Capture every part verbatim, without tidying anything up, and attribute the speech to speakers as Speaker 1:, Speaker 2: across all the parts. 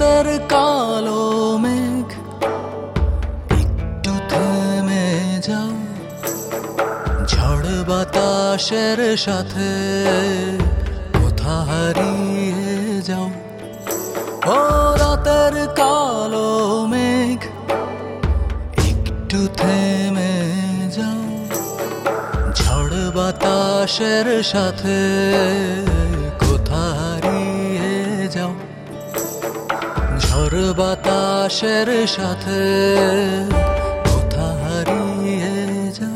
Speaker 1: রাতের কালো মেঘ একটু থেমে যাও, ঝড় বাতাসের সাথে কোথা হারিয়ে যাও। ও রাতের কালো মেঘ একটু থেমে যাও, ঝড় বাতাসের সাথে কোথা হারিয়ে যাও। ঝড় বাতাসের সাথে কোথা হারিয়ে যাও।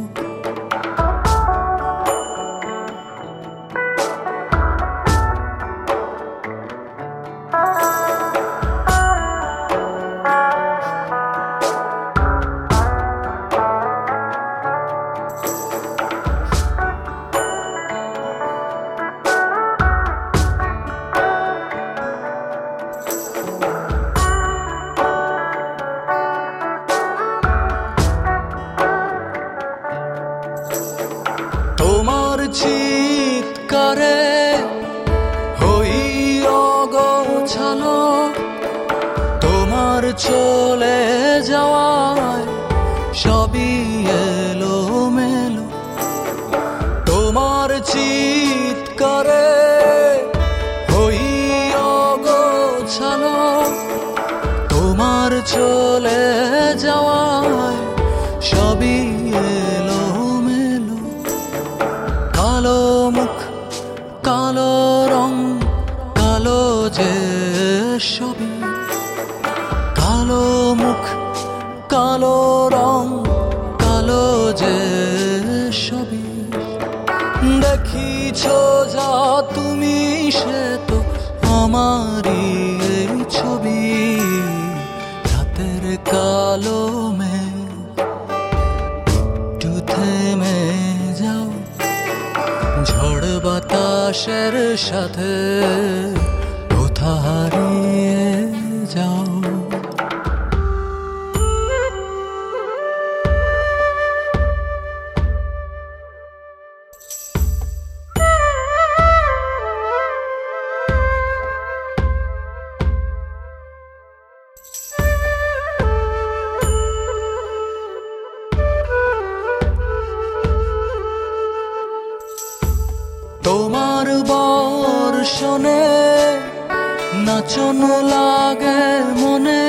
Speaker 1: তোমার চিৎকারে হই অগোছালো, তোমার চলে যাওয়ায় সবই এলোমেলো। তোমার চিৎকারে হই অগোছালো, তোমার চলে যাওয়ায় সবই এলোমেলো। কালো মুখ, কালো রং, কালো যে ছবি। কালো মুখ, কালো রং, কালো যে ছবি। দেখিছ যা তুমি সে তো আমারই এই ছবি। রাতের কালো মেঘ একটু থেমে যাও, ঝড় বাতাসের সাথে কোথা হারিয়ে যাও। তোমার বর্ষণে নাচন লাগে মনে,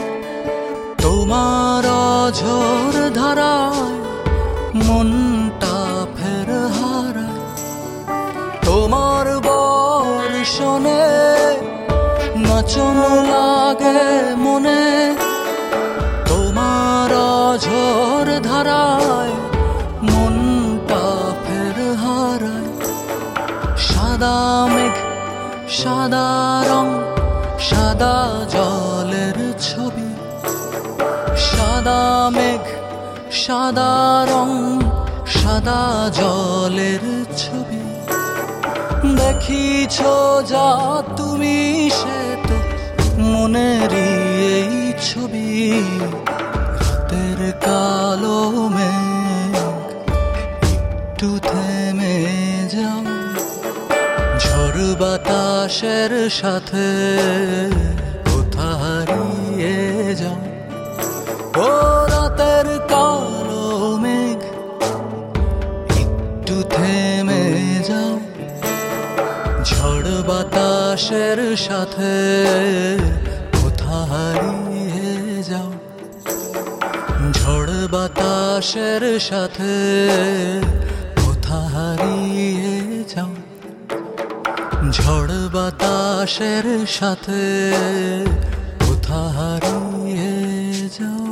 Speaker 1: তোমার অঝোর ধারায় মনটা ফের হারায়। তোমার বর্ষণে নাচন লাগে মনে, তোমার অঝোর ধারায় মনটা ফের হারায়। সাদা মেঘ, সাদা রং, সাদা জলের ছবি। সাদা মেঘ, সাদা রং, সাদা জলের ছবি। দেখিছ যা তুমি সে তো মনেরই এই ছবি। রাতের কালো মেঘ একটু থেমে যাও, ঝড় বাতাসের সাথে কোথা হারিয়ে যাও। ও রাতের কালো মেঘ একটু থেমে যাও, ঝড় বাতাসের সাথে কোথা হারিয়ে যাও। ঝড় বাতাসের সাথে কোথা হারিয়ে যাও। ঝড় বাতাসের সাথে কোথা হারিয়ে যাও।